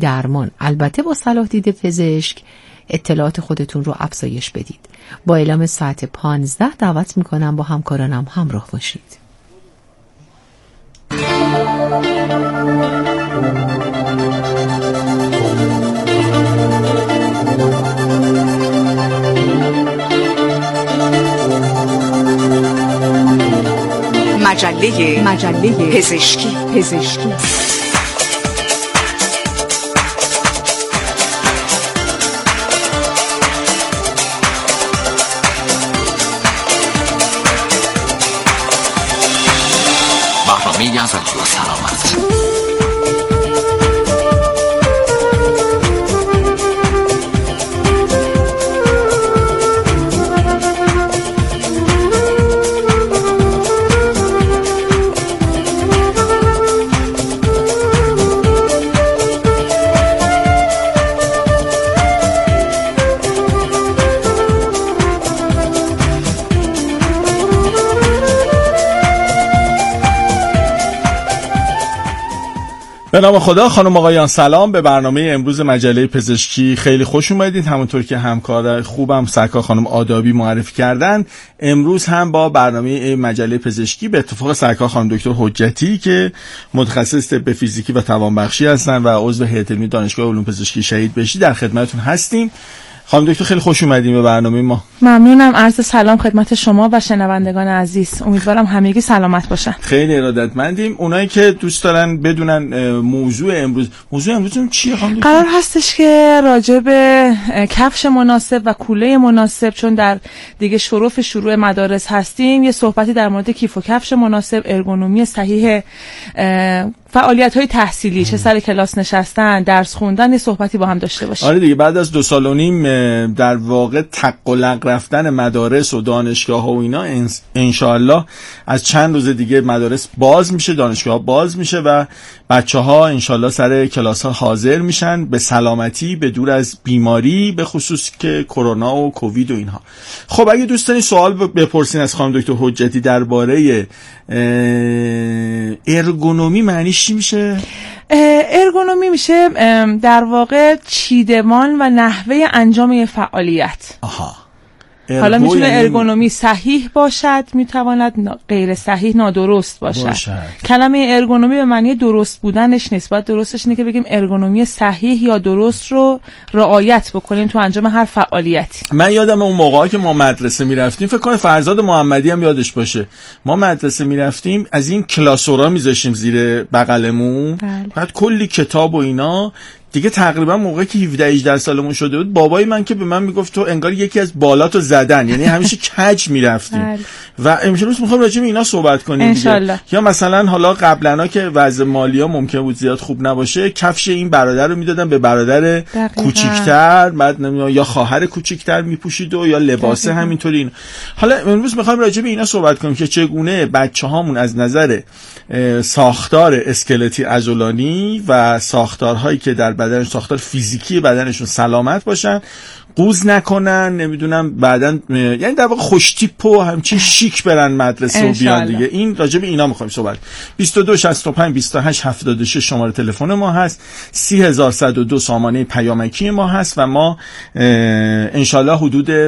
درمان، البته با صلاح دید پزشک، اطلاعات خودتون رو افزایش بدید. با اعلام ساعت 15 دعوت میکنم با همکارانم همراه باشید. مجله پزشکی. برنامه از سلامت. به نام خدا. خانم آقایان سلام. به برنامه امروز مجله پزشکی خیلی خوش اومدید. همونطور که همکار خوبم سرکار خانم آدابی معرفی کردن، امروز هم با برنامه مجله پزشکی به اتفاق سرکار خانم دکتر حجتی که متخصص طب فیزیکی و توانبخشی هستن و عضو هیئت علمی دانشگاه علوم پزشکی شهید بهشتی در خدمتتون هستیم. خانم دکتر خیلی خوش اومدین به برنامه ما. ممنونم. عرض سلام خدمت شما و شنوندگان عزیز. امیدوارم همگی سلامت باشن. خیلی ارادتمندیم. اونایی که دوست دارن بدونن موضوع امروزمون چیه خانم دکتر؟ قرار هستش که راجع به کفش مناسب و کوله مناسب، چون در دیگه شروع مدارس هستیم، یه صحبتی در مورد کیف و کفش مناسب، ارگونومی صحیح فعالیت‌های تحصیلی، چه سر کلاس نشستن، درس خوندن، یه صحبتی با هم داشته باشیم. آره دیگه، بعد از 2.5 سال در واقع تق و لق رفتن مدارس و دانشگاه‌ها و اینا، انشاءالله از چند روز دیگه مدارس باز میشه، دانشگاه‌ها باز میشه و بچه‌ها انشاءالله سر کلاس‌ها حاضر میشن به سلامتی، به دور از بیماری، به خصوص که کرونا و کووید و اینها. خب اگه دوستانی سوال بپرسین از خانم دکتر حجتی درباره ارگونومی، معنیش چی میشه؟ ارگونومی میشه در واقع چیدمان و نحوه انجام یه فعالیت. حالا میتونه ارگونومی صحیح باشد، میتواند غیر صحیح، نادرست باشد. کلمه ارگونومی به معنی درست بودنش نیست. باید درستش اینه که بگیم ارگونومی صحیح یا درست رو رعایت بکنیم تو انجام هر فعالیتی. من یادم اون موقعی که ما مدرسه میرفتیم، فکر کنم فرزاد محمدی هم یادش باشه، ما مدرسه میرفتیم از این کلاسورا میذاشتیم زیر بغلمون، بعد کلی کتاب و اینا. دیگه تقریبا موقعی که 17-18 سالمون شده بود، بابای من که به من میگفت تو انگار یکی از بالاتو زدن، یعنی همیشه کج میرفتیم. و امروز میخوام راجع به اینا صحبت کنیم دیگه. یا مثلا حالا قبلا که وضع مالی‌ها ممکن بود زیاد خوب نباشه، کفش این برادر رو میدادن به برادر کوچیک‌تر، بعد یا خواهر کوچیک‌تر میپوشید و یا لباسه همینطوری این. حالا امروز میخوام راجع به اینا صحبت کنیم که چگونه بچه‌هامون از نظر ساختار اسکلتی عضلانی و ساختارهایی که در بدن، ساختار فیزیکی بدنشون سلامت باشن، قوز نکنن، نمیدونم بعدن یعنی در واقع خوش تیپ و همچین شیک برن مدرسه و بیان دیگه. این راجع به اینا میخوایم صحبت. 22 65 28 76 شماره تلفن ما هست، 30102 سامانه پیامکی ما هست و ما انشالله حدود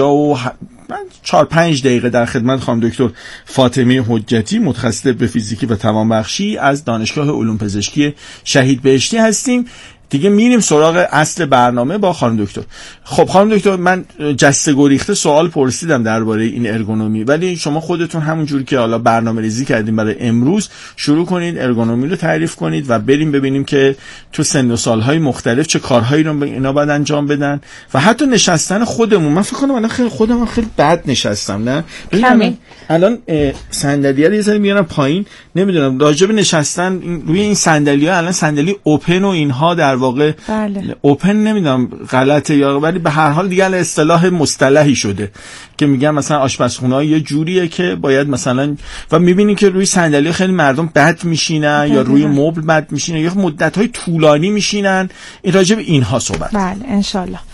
4-5 دقیقه در خدمت خانم دکتر فاطمه حجتی، متخصص به فیزیکی و توانبخشی از دانشگاه علوم پزشکی شهید بهشتی هستیم. دیگه میریم سراغ اصل برنامه با خانم دکتر. خب خانم دکتر، من جسته گریخته سوال پرسیدم درباره این ارگونومی، ولی شما خودتون همونجوری که حالا برنامه‌ریزی کردیم برای امروز، شروع کنید ارگونومی رو تعریف کنید و بریم ببینیم که تو سن و سال‌های مختلف چه کارهایی رو اینا باید انجام بدن و حتی نشستن خودمون. من فکر کنم الان خودم خیلی بد نشستم، نه؟ الان صندلی‌ها رو یه ذره میارم پایین، نمیدونم راجع به نشستن روی این صندلی‌ها، الان صندلی اوپن و اینها در واقع اوپن نمیدونم غلطه یا، ولی به هر حال دیگه اصطلاح مصطلحی شده که میگن مثلا آشپزخونه‌ها یه جوریه که باید مثلا، و میبینی که روی صندلی خیلی مردم بد میشینن یا روی مبل بد میشینن یا مدت‌های طولانی میشینن. این راجع به اینها صحبت. بله انشالله.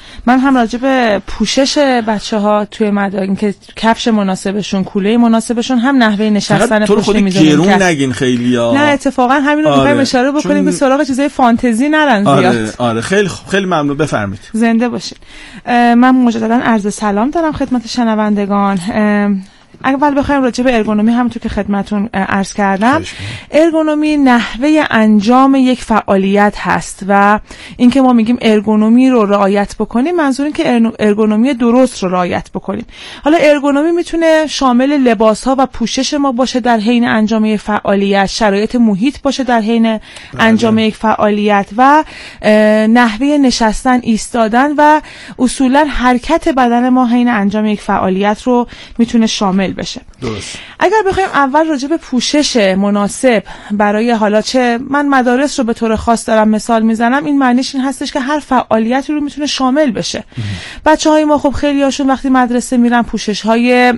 من هم راجع به پوشش بچه‌ها توی مدارک که کفش مناسبشون، کوله مناسبشون، هم نحوه نشستن پشت میز گرون نگین خیلیا. نه اتفاقا همین رو می‌خوایم اشاره بکنیم که سراغ چیزای فانتزی نرن زیاد. آره خیلی خیلی ممنون، بفرمایید. زنده باشین. من مجددا عرض سلام دارم خدمت شنوندگان. اول بخوایم راجع به ارگونومی همونطور که خدمتون عرض کردم، ارگونومی نحوه انجام یک فعالیت هست و اینکه ما میگیم ارگونومی رو رعایت بکنیم، منظور این که ارگونومی درست رو رعایت بکنیم. حالا ارگونومی میتونه شامل لباس‌ها و پوشش ما باشه در حین انجام یک فعالیت، شرایط محیط باشه در حین انجام یک فعالیت و نحوه نشستن، ایستادن و اصولا حرکت بدن ما حین انجام یک فعالیت رو میتونه شامل بشه. درست. اگر بخوایم اول راجع به پوشش مناسب برای حالا چه من مدارس رو به طور خاص دارم مثال میزنم، این معنیش این هستش که هر فعالیتی رو میتونه شامل بشه. بچه‌های ما خب خیلی هاشون وقتی مدرسه میرن پوشش‌های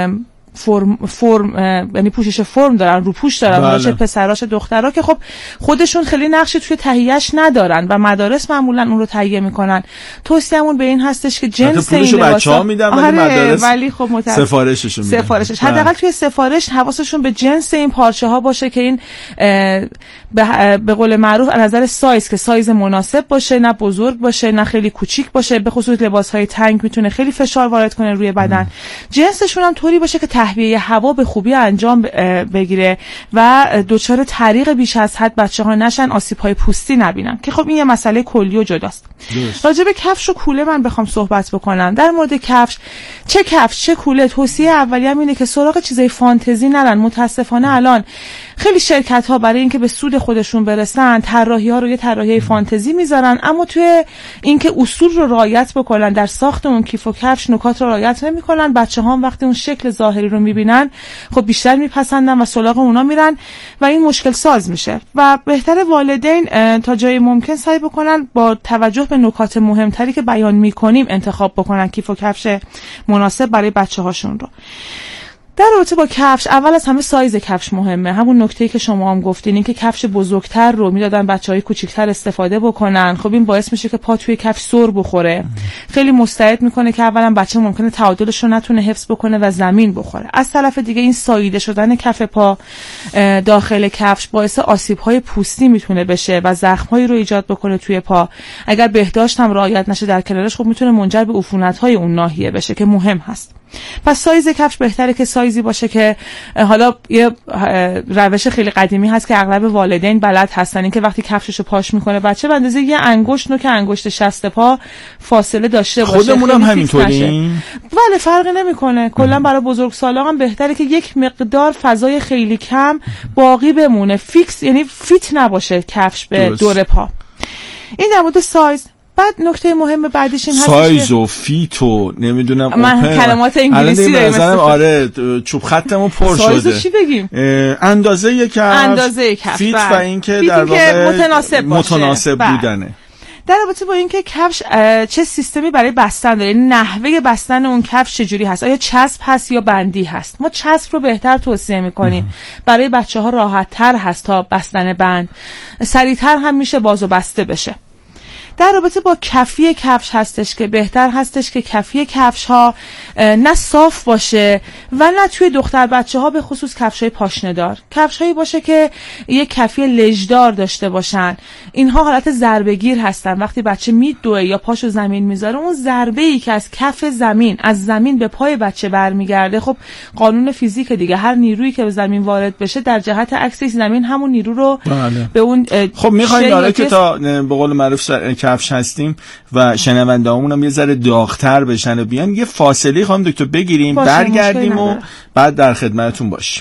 فرم یعنی پوشش فرم دارن، روپوش دارن، چه پسراش دخترها که خب خودشون خیلی نقشی توی تهیهش ندارن و مدارس معمولا اون رو تهیه میکنن. توصیه‌مون به این هستش که جنس این لباسا بچه‌ها میدن ولی مدارس ولی خب سفارشش حداقل توی سفارش حواسشون به جنس این پارچه ها باشه که این به قول معروف از نظر سایز که سایز مناسب باشه، نه بزرگ باشه نه خیلی کوچیک باشه. به خصوص لباس‌های تنگ میتونه خیلی فشار وارد کنه روی بدن. جنسشون هم طوری باشه که تهویه هوا به خوبی انجام بگیره و دچار تعریق بیش از حد بچه‌ها نشن، آسیب‌های پوستی نبینن که خب این یه مسئله کلی و جداست. راجع به کفش و کوله من بخوام صحبت بکنم، در مورد کفش، چه کفش چه کوله، توصیه اولیه‌م اینه که سراغ چیزای فانتزی نرن. متاسفانه الان خیلی شرکت‌ها برای اینکه به سود خودشون برسن طراحی‌ها رو یه طراحی فانتزی میذارن، اما توی اینکه اصول رو رعایت بکنن در ساخت اون کیف و کفش نکات رو رعایت نمی‌کنن. بچه‌ها هم وقتی اون شکل ظاهری رو می‌بینن خب بیشتر میپسندن و سراغ اونا میرن و این مشکل ساز میشه و بهتر والدین تا جای ممکن سعی بکنن با توجه به نکات مهمتری که بیان می‌کنیم انتخاب بکنن کیف و کفش مناسب برای بچه‌هاشون رو. در رابطه با کفش، اول از همه سایز کفش مهمه. همون نکته‌ای که شما هم گفتین، این که کفش بزرگتر رو میدادن بچهای کوچیک‌تر استفاده بکنن، خب این باعث میشه که پا توی کفش سر بخوره. خیلی مستعد میکنه که اولا بچه ممکنه تعادلش رو نتونه حفظ بکنه و زمین بخوره. از طرف دیگه این ساییده شدن کف پا داخل کفش باعث آسیب‌های پوستی میتونه بشه و زخم‌هایی رو ایجاد بکنه توی پا. اگر بهداشت هم رعایت نشه در کنارش خب میتونه منجر به عفونت‌های اون ناحیه بشه که مهم هست. پس سایز کفش بهتره که سایزی باشه که حالا یه روش خیلی قدیمی هست که اغلب والدین بلد هستن، این که وقتی کفششو پاش میکنه بچه به اندازه یه انگشت نوک انگشت شست پا فاصله داشته باشه. خودمونم همینطوری. بله فرقی نمیکنه. کلا برای بزرگسالا هم بهتره که یک مقدار فضای خیلی کم باقی بمونه، فیکس یعنی فیت نباشه کفش به دور پا. این در مورد سایز. بعد نکته مهم بعدش این هست سایز و فیت و نمیدونم من کلمات انگلیسی دارم. آره چوب خطمون پر شده. سایز چی بگیم؟ اندازه کفش فیت و اینکه در واقع متناسب بودنه. در رابطه با اینکه کفش چه سیستمی برای بستن داره، یعنی نحوه بستن اون کفش چجوری هست، آیا چسب هست یا بندی هست. ما چسب رو بهتر توصیه میکنیم، برای بچه‌ها راحت تر هست تا بستن بند، سریعتر هم میشه باز و بسته بشه. در رابطه با کفی کفش هستش که بهتر هستش که کفی کفش ها نه صاف باشه و نه توی دختر بچه ها به خصوص کفش های پاشنه‌دار، کفش هایی باشه که یک کفی لژدار داشته باشن. اینها حالت ضربه‌گیر هستن، وقتی بچه میدوه یا پاشو زمین میذاره اون ضربه‌ای که از کف زمین از زمین به پای بچه برمیگرده، خب قانون فیزیک دیگه، هر نیرویی که به زمین وارد بشه در جهت عکس زمین همون نیرو رو به اون خب می‌خوایم که تا به قول معروف کفش هستیم و شنونده‌هامون هم یه ذره داغ‌تر بشن و بیان، یه فاصله خواهم دکتر بگیریم، برگردیم و بعد در خدمتتون باشیم.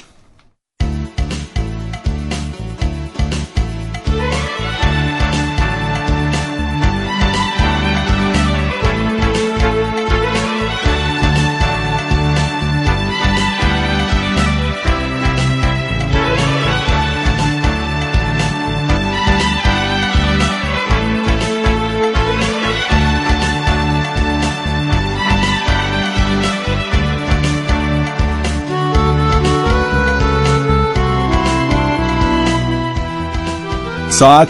ساعت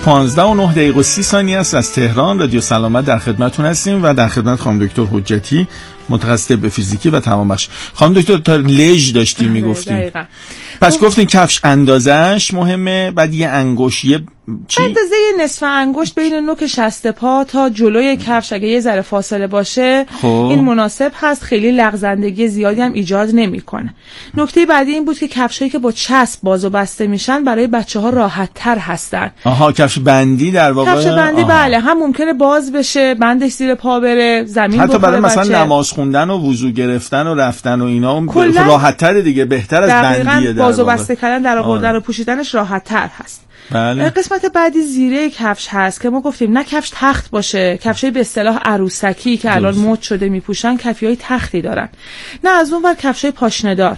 15:09 است از تهران. رادیو سلامت در خدمتتون هستیم و در خدمت خانم دکتر حجتی، متخصص به فیزیکی و تمام بخش. خانم دکتر تا لژ داشتیم میگفتیم، پس گفتین کفش اندازش مهمه، بعد یه انگشت، یه اندازه نصف انگشت بین نوک شست پا تا جلوی کفش اگه یه ذره فاصله باشه این مناسب هست، خیلی لغزندگی زیادی هم ایجاد نمیکنه. نکته بعدی این بود که کفشایی که با چسب باز و بسته میشن برای بچه‌ها راحت تر هستن. کفش بندی در واقع. کفش بندی بله، هم ممکنه باز بشه، بندش زیر پا بره، زمین حتی بخوره، برای مثلا نماز خوندن و وضو گرفتن و رفتن و اینا راحت تر دیگه، بهتر از بندیه. باز و بسته کردن در آوردن و پوشیدنش راحت تر هست. بله. قسمت بعدی زیره کفش هست که ما گفتیم نه کفش تخت باشه، کفشای به اصطلاح عروسکی که الان مد شده میپوشن کفیای تختی دارن، نه از اون ور کفشای پاشنه دار.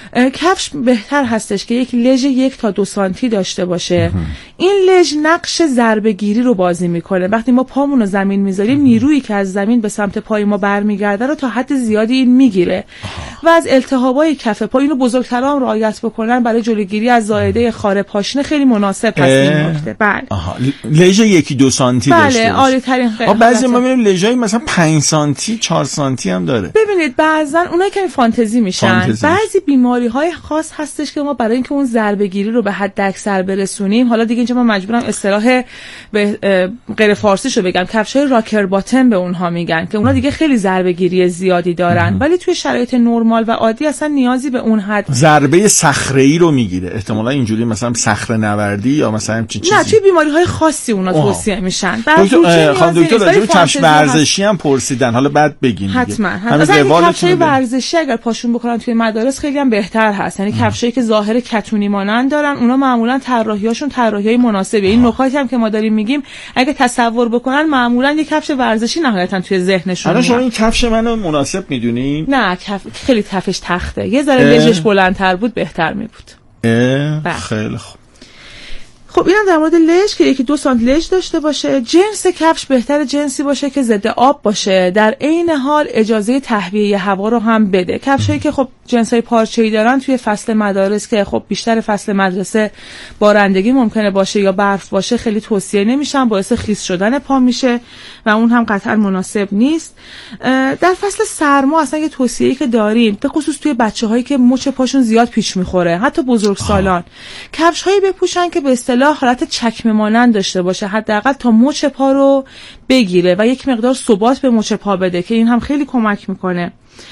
کفش بهتر هستش که یک لژ 1 تا 2 سانتی داشته باشه. این لژ نقش ضربه گیری رو بازی میکنه. وقتی ما پامون رو زمین میذاریم نیرویی که از زمین به سمت پای ما برمیگرده رو تا حد زیادی این میگیره و از التهابای کف پا، اینو بزرگترا هم رعایت بکنن برای جلوگیری از زائده خار پاشنه خیلی مناسب هست این نکته. بله. لژ 1-2 سانتی داشته باشه. بله، عالی ترین. بعضی ما میبینیم لژای مثلا 5 سانتی 4 سانتی هم داره. ببینید بعضن اونایی که فانتزی میشن، بعضی بیماری‌های خاص هستش که ما برای اینکه اون ضربه گیری رو به حد اکثر برسونیم، حالا دیگه اینجا من مجبورم اصطلاح به غیر فارسیشو بگم، کفشای راکر باتم به اونها میگن که اونها دیگه خیلی ضربه گیری زیادی دارن، ولی توی شرایط نرمال و عادی اصلا نیازی به اون حد ضربه صخره‌ای رو میگیره. احتمالاً اینجوری مثلا صخره نوردی یا مثلا همین چیزی. نه، توی بیماری‌های خاصی اونا توصیه میشن. خانم دکتر راجع کفش ورزشی هم پرسیدن، حالا بعد بگین. حتما. کفشای ورزشی اگر پاشون بکنن توی مدارس خیلی هم بهتر هست. یعنی کفشایی که ظاهر کتونی مانند دارن، اونا معمولاً طراحیاشون طراحیای مناسبه. این نکاتی هم که ما داریم میگیم اگه تصور بکنن معمولاً یک کفش ورزشی نهایتاً توی ذهنشون میاد. شما این کفش منو مناسب میدونین؟ نه، خیلی کفش تخته. یه ذره لژش بلندتر بود بهتر می بود. خیلی خوب. خب اینم در مورد لژ که 1-2 سانت لژ داشته باشه. جنس کفش بهتر جنسی باشه که ضد آب باشه، در عین حال اجازه تهویه هوا رو هم بده. کفشایی که خب جنسای پارچه‌ای دارن توی فصل مدارس که خب بیشتر فصل مدرسه بارندگی ممکنه باشه یا برف باشه خیلی توصیه نمیشن، باعث خیس شدن پا میشه و اون هم قطعا مناسب نیست. در فصل سرما اصلا یه توصیه‌ای که داریم به خصوص توی بچه‌هایی که مچ پاشون زیاد پیچ میخوره، حتی بزرگسالان، کفش‌هایی بپوشن که به اصطلاح حالت چکمه مانند داشته باشه، حداقل تا مچ پا رو بگیره و یک مقدار ثبات به مچ پا بده که این هم خیلی کمک میکنه.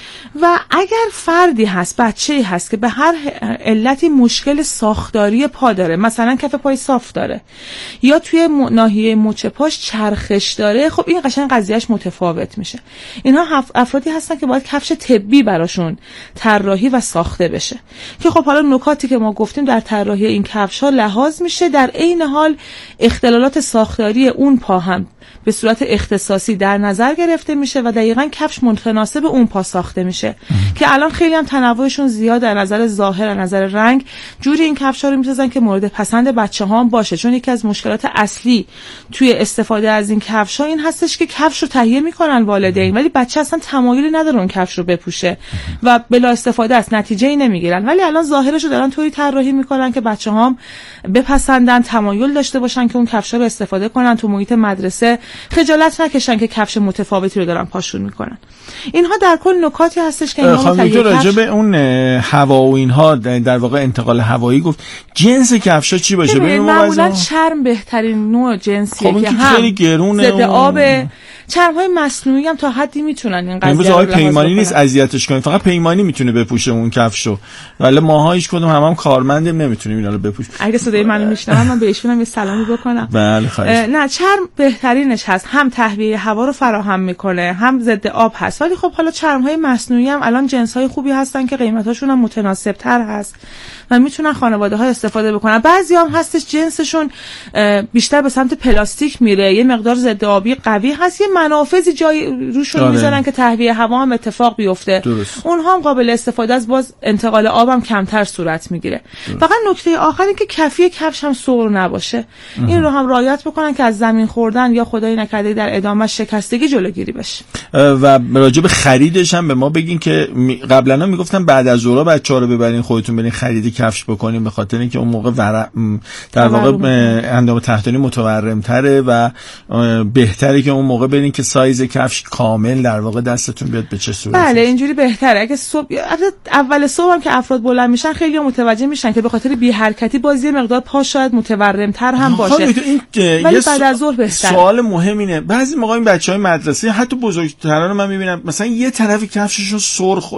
و اگر فردی هست، بچه‌ای هست که به هر علتی مشکل ساختاری پا داره، مثلا کف پای صاف داره یا توی ناحیه مچ پاش چرخش داره، خب این قشنگ قضیهش متفاوت میشه. اینها افرادی هستن که باید کفش طبی براشون طراحی و ساخته بشه که خب حالا نکاتی که ما گفتیم در طراحی این کفش‌ها لحاظ میشه. در عین حال اختلالات ساختاری اون پا هم به صورت اختصاصی در نظر گرفته میشه و دقیقاً کفش متناسب اون پا ساخته میشه که الان خیلی هم تنوعشون زیاد در نظر ظاهر، در نظر رنگ، جوری این کفشا رو میسازن که مورد پسند بچه‌ها هم باشه. چون یکی از مشکلات اصلی توی استفاده از این کفشا این هستش که کفش رو تهیه میکنن والدین ولی بچه اصلا تمایلی نداره اون کفش رو بپوشه و بلا استفاده است، نتیجه‌ای نمیگیرن. ولی الان ظاهرش رو دارن طوری طراحی میکنن که بچه‌ها هم بپسندن، تمایل داشته باشن که اون کفشا رو استفاده کنن، تو محیط مدرسه خجالت نکشن که کفش متفاوتی رو دارن پاشون میکنن. اینها در کل نکاتی هستش که اینا راجع به اون هوا و اینها در واقع انتقال هوایی گفت. جنس کفشا چی باشه؟ معمولا چرم بهترین نوع جنسیه که هم خیلی گرونه، ضد آب. چرم‌های مصنوعی هم تا حدی میتونن این قضیه رو پیمانی نیست اذیتش کنیم، فقط پیمانی میتونه بپوشه اون کفشو، ولی ماها هیچ کدوم هم کارمندیم نمیتونیم اینا رو بپوشیم. اگه صدای منو میشنون من بهشونم یه سلامی بکنم. بله خواهش. نه، چرم بهترینش هست، هم تهویه هوا رو فراهم میکنه، هم ضد آب هست. ولی خب حالا چرم‌های مصنوعی هم الان جنس‌های خوبی هستن که قیمتاشون هم متناسب‌تر هست و میتونن خانواده‌ها استفاده بکنن. بعضی هم هستش جنسشون بیشتر به سمت پلاستیک میره، یه مقدار ضد آبی قوی هست، یه منافذی جای روشون میذارن که تهویه هوا هم اتفاق بیفته. اونها هم قابل استفاده از، باز انتقال آب هم کمتر صورت میگیره. فقط نکته آخری که کفی کفش هم سر نباشه. این رو هم رعایت بکنن که از زمین خوردن یا خدای نکرده در ادامه شکستگی جلوگیری بشه. و راجع به خریدش هم به ما بگین که قبلا میگفتن بعد از ظهر بچه‌ها رو ببرین خودتون برین خرید کفش بکنین، به خاطر اینکه اون موقع در واقع اندام تحتانی متورم‌تره و بهتره که اون موقع برین که سایز کفش کامل در واقع دستتون بیاد به چه صورت. بله اینجوری بهتره. اگه صبح اول صبح هم که افراد بلند میشن خیلی متوجه میشن که به خاطر بی حرکتی بازی مقدار پا شاید متورم‌تر هم باشه. ولی بعد از ظهر بهتره. سوال مهم اینه بعضی موقع این بچهای مدرسه حتی بزرگتران رو من میبینم مثلا یه طرف کفششون سرخ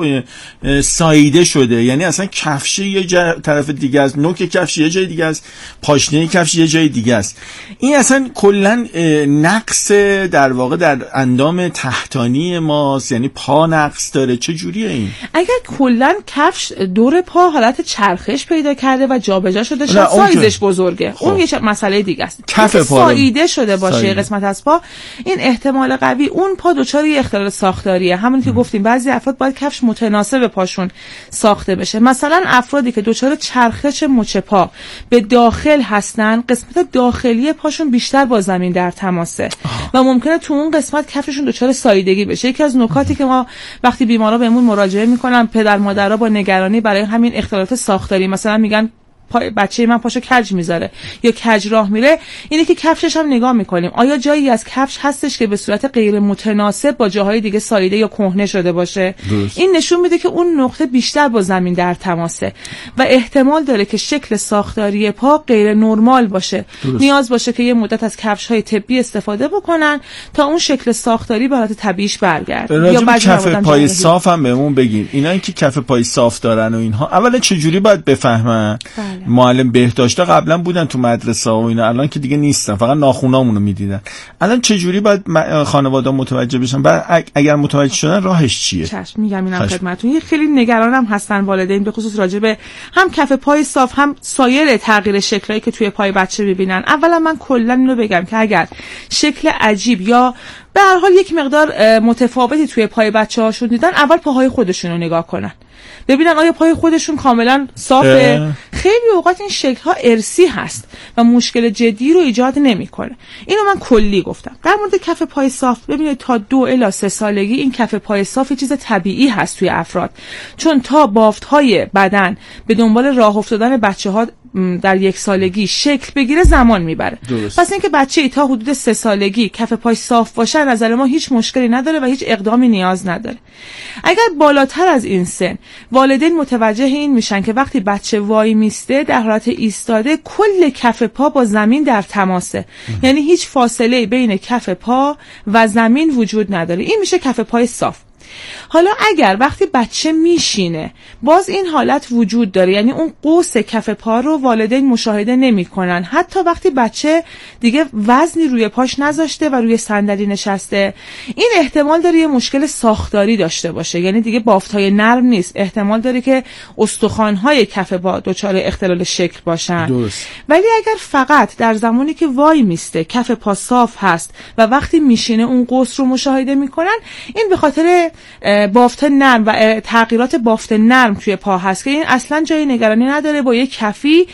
ساییده شده، یعنی اصلا کفش یه طرف دیگه است، نوک کفش یه جای دیگه است، پاشنه کفش یه جای دیگه است. این اصلا کلا نقص در واقع در اندام تحتانی ماست، یعنی پا نقص داره. چه جوریه این؟ اگر کلا کفش دور پا حالت چرخش پیدا کرده و جابجا شده، شاید سایزش بزرگه، اون یه مسئله دیگه است. کف پا ساییده شده باشه قسمت از پا، این احتمال قوی اون پا دچار یه اختلال ساختاریه. همون که گفتیم بعضی افراد باید کفش متناسب پاشون ساخته بشه. مثلا افرادی که دچار چرخش مچ پا به داخل هستن، قسمت داخلی پاشون بیشتر با زمین در تماسه و ممکنه تو اون قسمت کفشون دچار ساییدگی بشه. یکی از نکاتی که ما وقتی بیمارا بهمون مراجعه میکنن، پدر مادرها با نگرانی برای همین اختلالات ساختاری، مثلا میگن بچه من پاشو کج میذاره یا کج راه میره، اینه که کفشش هم نگاه میکنیم آیا جایی از کفش هستش که به صورت غیر متناسب با جاهای دیگه ساییده یا کهنه شده باشه. این نشون میده که اون نقطه بیشتر با زمین در تماسه و احتمال داره که شکل ساختاری پا غیر نرمال باشه. نیاز باشه که یه مدت از کفش های طبی استفاده بکنن تا اون شکل ساختاری به حالت طبیعیش برگرده. یا کف پای صاف هم بهمون بگین، اینایی که کف پای صاف دارن و اینها اولا چه جوری باید بفهمن؟ معلم بهداشتا قبلا بودن تو مدرسه و اینا، الان که دیگه نیستن، فقط ناخونامونو میدیدن. الان چه جوری باید خانواده متوجه بشن؟ بعد اگر متوجه شدن راهش چیه؟ چشم میگم اینم خدمتتون. یه خیلی نگرانم هستن والدین به خصوص راجع به هم کف پای صاف هم سایر تغییر شکلایی که توی پای بچه ببینن. اولا من کلا اینو بگم که اگر شکل عجیب یا به هر حال یک مقدار متفاوتی توی پای بچه‌هاشون دیدن، اول پاهای خودشون رو نگاه کنن، ببینن آیا پای خودشون کاملا صافه. خیلی اوقات این شکل‌ها ارثی هست و مشکل جدی رو ایجاد نمی‌کنه. اینو من کلی گفتم. در مورد کف پای صاف، ببینید تا 2 الی 3 سالگی این کف پای صاف چیز طبیعی هست توی افراد، چون تا بافت‌های بدن به دنبال راه افتادن بچه‌ها در 1 سالگی شکل بگیره زمان میبره. پس اینکه بچه‌ای تا حدود 3 سالگی کف پای صاف باشه از نظر ما هیچ مشکلی نداره و هیچ اقدامی نیاز نداره. اگر بالاتر از این سن والدین متوجه این میشن که وقتی بچه وای میسته در حالت ایستاده کل کف پا با زمین در تماسه، یعنی هیچ فاصله بین کف پا و زمین وجود نداره، این میشه کف پای صاف. حالا اگر وقتی بچه میشینه باز این حالت وجود داره، یعنی اون قوس کف پا رو والدین مشاهده نمی‌کنن، حتی وقتی بچه دیگه وزنی روی پاش نذاشته و روی صندلی نشسته، این احتمال داره یه مشکل ساختاری داشته باشه، یعنی دیگه بافت‌های نرم نیست، احتمال داره که استخوان‌های کف پا دچار اختلال شکل باشن. ولی اگر فقط در زمانی که وای میسته کف پا صاف هست و وقتی میشینه اون قوس رو مشاهده می‌کنن، این به خاطر بافت نرم و تغییرات بافت نرم توی پا هست که این اصلا جای نگرانی نداره، با یک کفی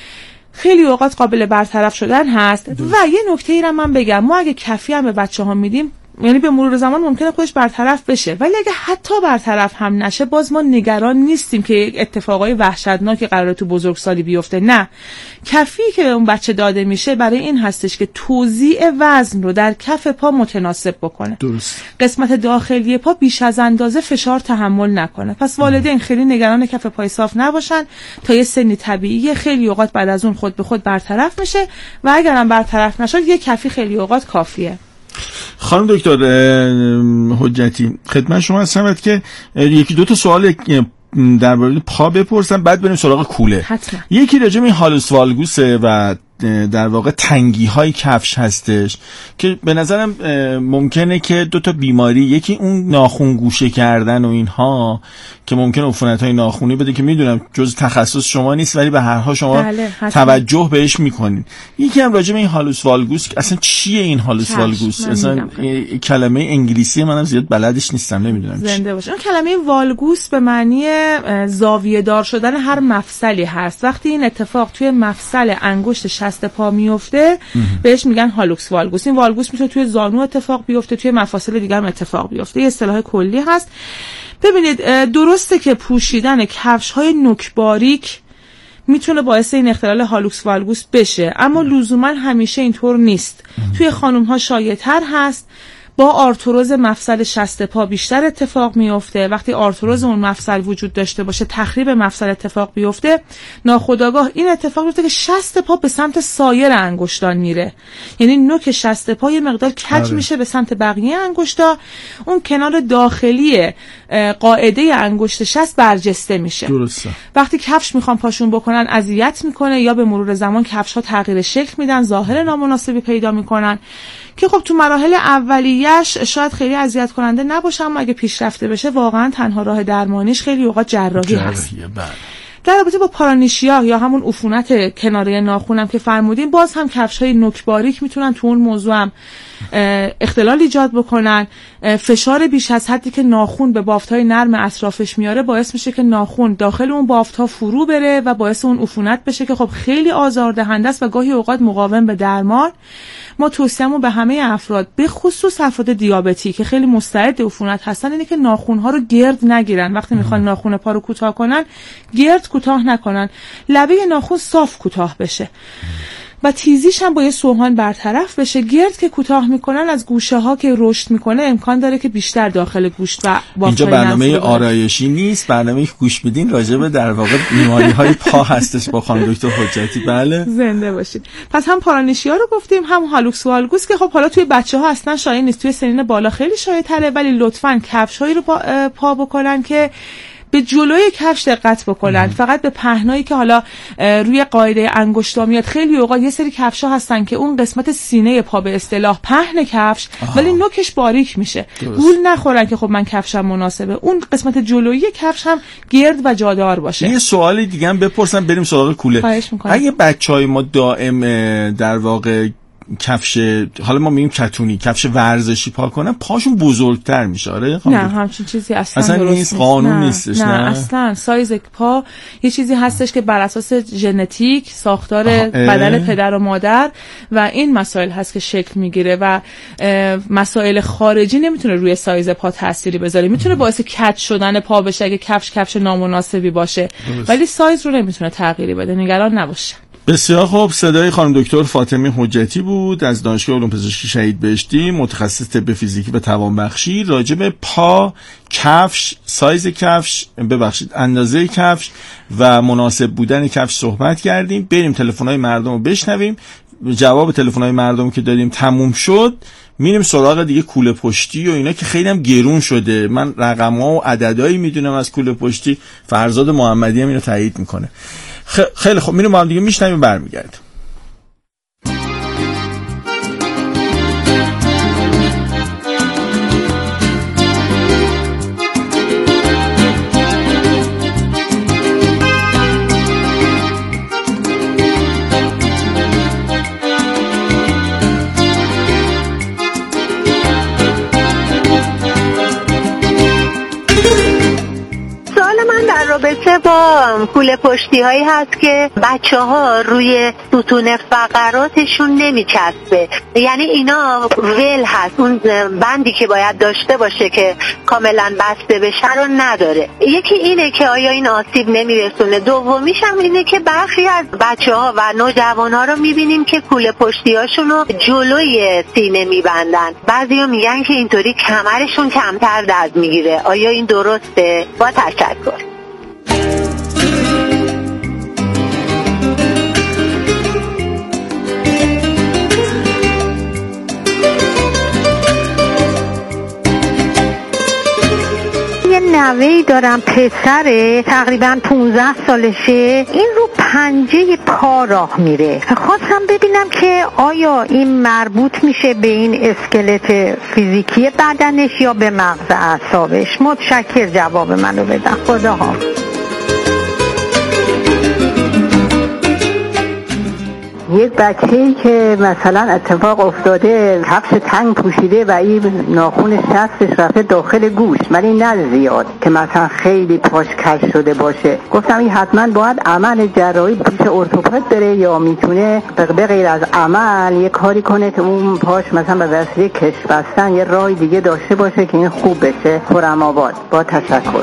خیلی اوقات قابل برطرف شدن هست. و یه نکته ای رو من بگم، ما اگه کفی هم به بچه‌ها میدیم، یعنی به مرور زمان ممکنه خودش برطرف بشه، ولی اگه حتی برطرف هم نشه باز ما نگران نیستیم که اتفاقای وحشتناکی قراره تو بزرگسالی بیفته. نه، کفی که اون بچه داده میشه برای این هستش که توزیع وزن رو در کف پا متناسب بکنه. قسمت داخلی پا بیش از اندازه فشار تحمل نکنه. پس والدین خیلی نگران کف پای صاف نباشن، تا یه سنی طبیعیه، خیلی اوقات بعد از اون خود به خود برطرف میشه و اگرم برطرف نشد یه کفی خیلی اوقات کافیه. خانم دکتر حجتی، خدمت شما هستم که یکی دو تا سوال در مورد پا بپرسم، بعد بریم سراغ کوله. حتما. یکی راجع به هالوس والگوسه و در واقع تنگی های کفش هستش که به نظرم ممکنه که 2 تا بیماری، یکی اون ناخن گوشه کردن و اینها که ممکنه عفونت های ناخنی بده که میدونم جز تخصص شما نیست ولی به هر حال شما توجه بهش میکنین. یکی هم راجع به این هالوس والگوس، اصلا چیه این هالوس والگوس؟ اصلا کلمه انگلیسی منم زیاد بلدش نیستم، نمیدونم زنده باشه. اون کلمه والگوس به معنی زاویه دار شدن هر مفصلی هست. وقتی این اتفاق توی مفصل انگشت شست پا میفته بهش میگن هالوس والگوس. این والگوس میشه توی زانو اتفاق بیفته، توی مفاصل دیگه هم اتفاق بیفته. یه اصطلاح کلی هست. ببینید درسته که پوشیدن کفش‌های نوک باریک میتونه باعث این اختلال هالوس والگوس بشه، اما لزوما همیشه اینطور نیست. توی خانم‌ها شایع‌تر هست. با آرتروز مفصل شست پا بیشتر اتفاق میفته. وقتی آرتروز اون مفصل وجود داشته باشه، تخریب مفصل اتفاق بیفته، ناخودآگاه این اتفاق میفته که شست پا به سمت سایر انگشتان میره. یعنی نوک شست پا یه مقدار کج میشه به سمت بقیه انگشتا، اون کنار داخلی قاعده انگشت شست برجسته میشه. درسته. وقتی کفش میخوان پاشون بکنن اذیت میکنه، یا به مرور زمان کفش ها تغییر شکل میدن، ظاهر نامناسبی پیدا میکنن که خب تو مراحل اولیه‌اش شاید خیلی اذیت کننده نباشه، اما اگه پیشرفته بشه واقعا تنها راه درمانیش خیلی اوقات جراحی هست. در رابطه با پارانیشیا یا همون عفونت کناره ناخونم که فرمودیم، باز هم کفش‌های نوک باریک میتونن تو اون موضوع هم اختلال ایجاد بکنن. فشار بیش از حدی که ناخون به بافت‌های نرم اطرافش میاره باعث میشه که ناخون داخل اون بافت‌ها فرو بره و باعث اون عفونت بشه که خب خیلی آزاردهنده است و گاهی اوقات مقاوم به درمان. ما توصیه‌مون به همه افراد، به خصوص افراد دیابتی که خیلی مستعد عفونت هستن، اینه که ناخون‌ها رو گرد نگیرن. وقتی میخوان ناخون پا رو کوتاه کنن، گرد کوتاه نکنن، لبه ناخون صاف کوتاه بشه و تیزیش هم با یه سوهان برطرف بشه. گرد که کوتاه میکنن از گوشه ها که رشد میکنه امکان داره که بیشتر داخل گوشت و اینجا برنامه آرایشی نیست، برنامه که گوش بدین راجع به در واقع بیماری های پا هستش با خانم دکتر حجتی. بله، زنده باشید. پس هم پارانیشیا رو گفتیم، هم هالوس والگوس که خب حالا توی بچه‌ها اصلا شایع نیست، توی سنین بالا خیلی شایع تره، ولی لطفاً کفش‌هایی رو پا بکنن که به جلوی کفش دقت بکنن. فقط به پهنایی که حالا روی قاعده انگشتا میاد. خیلی اوقات یه سری کفشا هستن که اون قسمت سینه پا به اصطلاح پهن کفش ولی نوکش باریک میشه. گول نخورن که خب من کفشم مناسبه، اون قسمت جلویی کفش هم گرد و جادار باشه. یه سوال دیگه هم بپرسم بریم سراغ کوله. اگه بچهای ما دائم در واقع کفش، حالا ما میگیم کتونی، کفش ورزشی پا کنن، پاشون بزرگتر میشه؟ آره نه، همچین چیزی اصلا نیست، قانون نیستش. نه اصلا. سایز پا یه چیزی هستش که بر اساس ژنتیک، ساختار بدن پدر و مادر و این مسائل هست که شکل میگیره و مسائل خارجی نمیتونه روی سایز پا تأثیری بذاره. میتونه باعث کج شدن پا بشه اگه کفش نامناسبی باشه، ولی سایز رو نمیتونه تغییری بده. نگران نباشه. بسیار خوب. صدای خانم دکتر فاطمه حجتی بود از دانشگاه علوم پزشکی شهید بهشتی، متخصص طب فیزیکی و توانبخشی. راجع به پا، کفش، سایز کفش، اندازه کفش و مناسب بودن کفش صحبت کردیم. بریم تلفن‌های مردم رو بشنویم. جواب تلفن‌های مردم که دادیم تموم شد، میریم سراغ دیگه کوله پشتی و اینا که خیلی هم گرون شده. من رقم‌ها و عددهایی میدونم از کوله پشتی، فرزاد محمدی هم اینو تایید میکنه. خیلی خوب، میریم با هم دیگه میشنویم، برمیگردیم. رابطه با کوله پشتی هایی هست که بچه ها روی ستون فقراتشون نمیچسبه، یعنی اینا ول هست، اون بندی که باید داشته باشه که کاملا بسته بشه رو نداره. یکی اینه که آیا این آسیب نمیرسونه. دومیش هم اینه که برخی از بچه ها و نوجوان ها رو میبینیم که کوله پشتی هاشون رو جلوی سینه میبندن. بعضی ها میگن که اینطوری کمرشون کمتر درد میگیره. آیا این درسته؟ با تشکر. نوه‌ای دارم، پسره تقریبا 15 سالشه، این رو پنجه پا راه میره. خواستم ببینم که آیا این مربوط میشه به این اسکلت فیزیکی بدنش یا به مغز اعصابش. متشکر جواب منو بدم. خداحافظ. یک بچه‌ای که مثلا اتفاق افتاده کفش تنگ پوشیده و این ناخن شستش رفته داخل گوش، ولی نه زیاد که مثلا خیلی پاش کج شده باشه، گفتم این حتما باید عمل جراحی پیش ارتوپد بره یا میتونه به غیر از عمل یه کاری کنه که اون پاش مثلا به وسیله کش بستن یه راه دیگه داشته باشه که این خوب بشه. خرم آباد. با تشکر.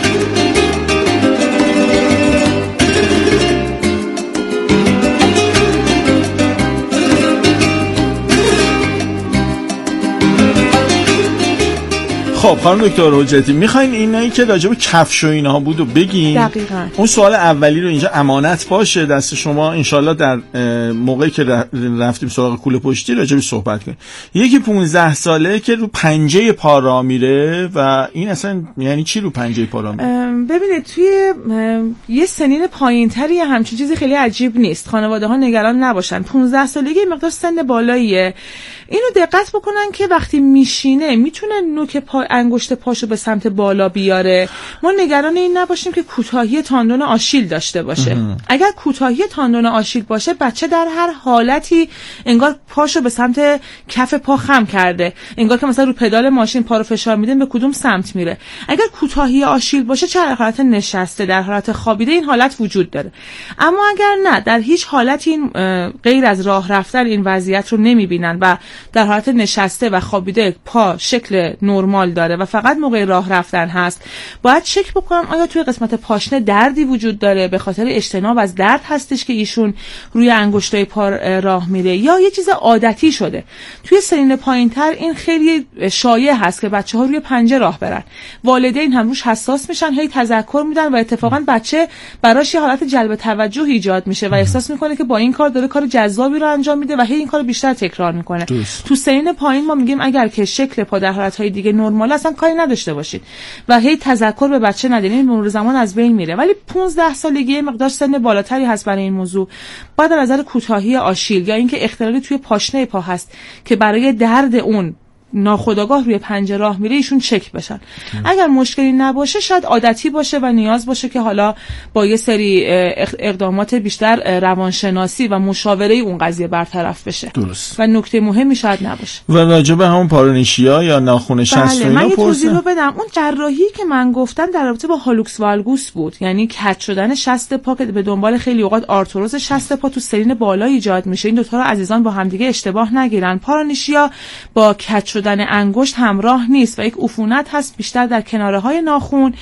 خب خانم دکتر حجتی، میخواین اینایی که راجع به کفش و اینها بود و بگین؟ دقیقاً. اون سوال اولی رو اینجا امانت باشه دست شما، انشالله در موقعی که رفتیم سراغ کوله پشتی راجع به صحبت کنیم. یکی 15 ساله که رو پنجه پا راه میره و این اصلا یعنی چی رو پنجه پا راه میره؟ ببینید توی یه سنین پایین‌تری همچین چیزی خیلی عجیب نیست، خانواده‌ها نگران نباشن. 15 سالگی مقدار سن بالاییه. اینو دقت بکنن که وقتی میشینه میتونه نوک پا، انگشت پاشو به سمت بالا بیاره. ما نگران این نباشیم که کوتاهی تاندون آشیل داشته باشه. اگر کوتاهی تاندون آشیل باشه، بچه در هر حالتی انگار پاشو به سمت کف پا خم کرده، انگار که مثلا رو پدال ماشین پا رو فشار میدن به کدوم سمت میره. اگر کوتاهی آشیل باشه، چه در حالت نشسته، در حالت خوابیده، این حالت وجود داره. اما اگر نه، در هیچ حالتی این غیر از راه رفتن این وضعیت رو نمیبینن و در حالت نشسته و خوابیده پا شکل نرمال داره و فقط موقع راه رفتن هست، باید چک بکنم آیا توی قسمت پاشنه دردی وجود داره، به خاطر اجتناب از درد هستش که ایشون روی انگشتای پا راه میره، یا یه چیز عادتی شده. توی سنین پایینتر این خیلی شایع هست که بچه‌ها روی پنجه راه برن، والدین هم روش حساس میشن، هی تذکر میدن و اتفاقا بچه براش یه حالت جلب توجه ایجاد میشه و احساس میکنه که با این کار داره کار جذابی رو انجام میده و هی این کارو بیشتر تکرار میکنه. تو سنین پایین ما میگیم اگر که شکل پا در حالتهای دیگه نرمال اصلا کاری نداشته باشید و هی تذکر به بچه ندین، این مرور زمان از بین میره. ولی 15 سالگی مقدار سن بالاتری هست برای این موضوع. بعد از نظر کوتاهی آشیل یا اینکه اختلالی توی پاشنه پا هست که برای درد اون ناخودآگاه روی پنجه راه میره، ایشون چک بشن. اگر مشکلی نباشه، شاید عادتی باشه و نیاز باشه که حالا با یه سری اقدامات بیشتر روانشناسی و مشاوره اون قضیه برطرف بشه. درست. و نکته مهمی شاید نباشه. و راجب همون پارونیشیا یا ناخن شست و اینا من یه توضیح رو بدم. اون جراحی که من گفتم در رابطه با هالوکس والگوس بود، یعنی کج شدن شست پا که به دنبال خیلی اوقات آرتروز شست پا تو سنین بالا ایجاد میشه. این دو تا رو عزیزان با همدیگه اشتباه نگیرن. پارونیشیا با کج شدن انگشت همراه نیست و یک عفونت هست بیشتر در کناره‌های ناخن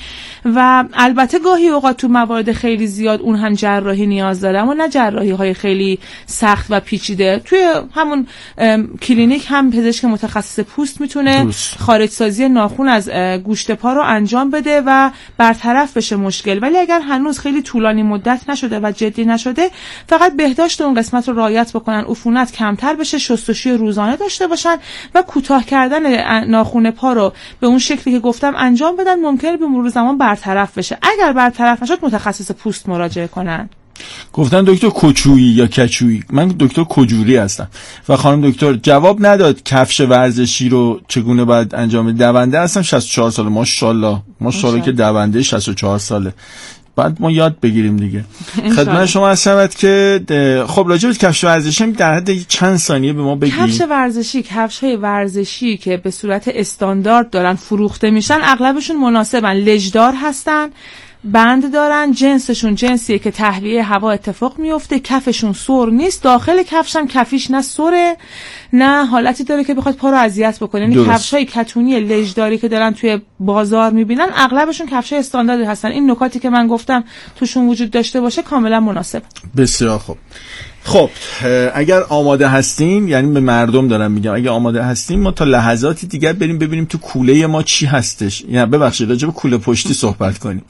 و البته گاهی اوقات تو موارد خیلی زیاد اون هم جراحی نیاز داره، اما نه جراحی‌های خیلی سخت و پیچیده. توی همون کلینیک هم پزشک متخصص پوست میتونه خارجسازی ناخن از گوشت پا رو انجام بده و برطرف بشه مشکل. ولی اگر هنوز خیلی طولانی مدت نشده و جدی نشده، فقط بهداشت اون قسمت رو رعایت بکنن، عفونت کمتر بشه، شستشوی روزانه داشته باشن و کوتاه کردن ناخن پا رو به اون شکلی که گفتم انجام بدن، ممکنه به مرور زمان برطرف بشه. اگر برطرف نشد، متخصص پوست مراجعه کنن. گفتن دکتر کچویی یا کچویی، من دکتر کجوری هستم. و خانم دکتر جواب نداد کفش ورزشی رو چگونه باید انجام بده. دونده هستم، 64 ساله، ماشاءالله که دونده 64 ساله. بعد ما یاد بگیریم دیگه. خدمت شما هستم که خب راجع به کفش ورزشی در حد چند ثانیه به ما بگید. کفش‌های ورزشی که به صورت استاندارد دارن فروخته میشن، اغلبشون مناسبن، لجدار هستن، بند دارن، جنسشون جنسیه که تهویه هوا اتفاق میفته، کفشون سر نیست، داخل کفش هم کفیش نه سره نه حالتی داره که بخواد پا رو اذیت بکنه. یعنی کفشای کتونی لجداری که دارن توی بازار میبینن، اغلبشون کفشای استانداردی هستن. این نکاتی که من گفتم توشون وجود داشته باشه کاملا مناسب. بسیار خوب. خب اگر آماده هستین، یعنی به مردم دارم میگم، اگر آماده هستین ما تا لحظاتی دیگر بریم ببینیم تو کوله ما چی هستش. یعنی ببخشید راجع به کوله پشتی صحبت کنیم.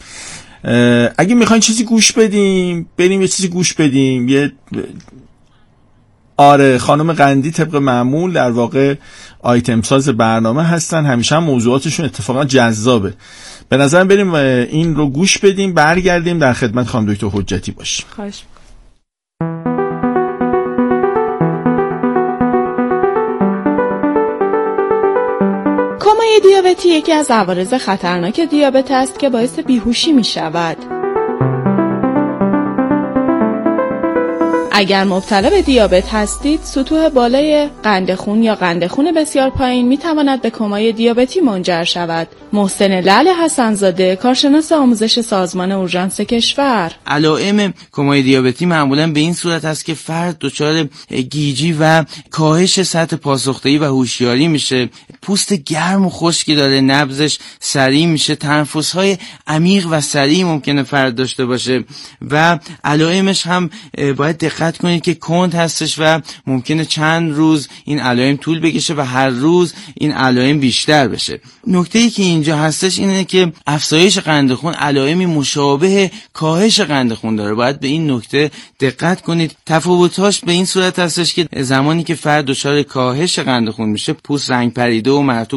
اگه میخواین چیزی گوش بدیم، بریم یه چیزی گوش بدیم. یه خانم قندی طبق معمول در واقع آیتم ساز برنامه هستن، همیشه هم موضوعاتشون اتفاقا جذابه. به نظرم بریم این رو گوش بدیم، برگردیم در خدمت خانم دکتر حجتی باشیم. خواهش. کمای دیابتی یکی از عوارض خطرناک دیابت است که باعث بیهوشی می شود. اگر مبتلا به دیابت هستید، سطوح بالای قند خون یا قند خون بسیار پایین می تواند به کمای دیابتی منجر شود. محسن لعل حسن‌زاده، کارشناس آموزش سازمان اورژانس کشور: علائم کمای دیابتی معمولا به این صورت است که فرد دچار گیجی و کاهش سطح پاسخدهی و هوشیاری میشه، پوست گرم و خشکی داره، نبضش سریع میشه، تنفس‌های عمیق و سریع ممکنه فرد داشته باشه و علائمش هم باید دقت کنید که کند هستش و ممکنه چند روز این علائم طول بکشه و هر روز این علائم بیشتر بشه. نکته‌ای که اینجا هستش اینه که افزایش قند خون علائمی مشابه کاهش قند خون داره. باید به این نکته دقت کنید. تفاوتاش به این صورت هستش که زمانی که فرد دچار کاهش قند خون میشه، پوست رنگ پریده و مرطوب